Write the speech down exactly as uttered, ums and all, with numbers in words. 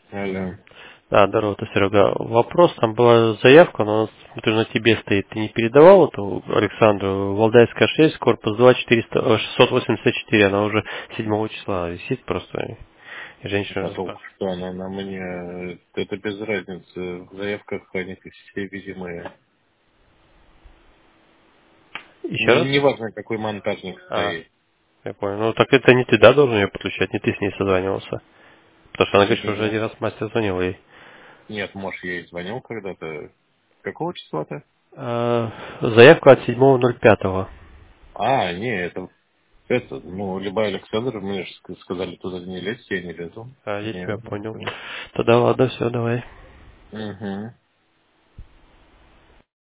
Алло. Да, здорово, это Серега. Вопрос, там была заявка, но она, смотрю, на тебе стоит. Ты не передавал эту Александру? Валдайская шесть, корпус два, четыреста, э, шестьсот восемьдесят четыре. Она уже седьмого числа висит просто. И А женщина толку спрашивает. что она на мне? Это без разницы. В заявках они все видимые. Еще раз? Не, важно, какой монтажник А, стоит. я понял. Ну так это не ты, да, должен ее подключать, не ты с ней созванивался. Потому что она говорит, что уже Ну, один раз мастер звонил ей. нет, может, я ей звонил когда-то. Какого числа-то? А, заявка от седьмого ноль пятого. А, не, это, это, ну, любая Александр, мне же ск- сказали, туда не лезть, я не лезу. А, я Не, тебя понял. это- Тогда ладно, все, давай. Мгм.